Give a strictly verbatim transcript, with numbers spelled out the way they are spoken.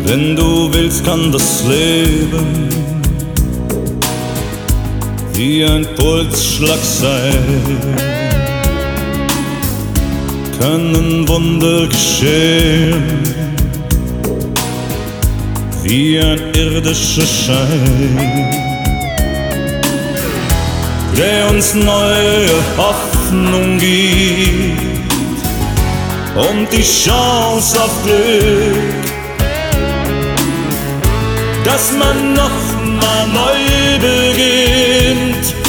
Wenn du willst, kann das Leben wie ein Pulsschlag sein. Können Wunder geschehen, wie ein irdischer Schein, der uns neue Hoffnung gibt und die Chance auf Glück, dass man noch mal neu beginnt.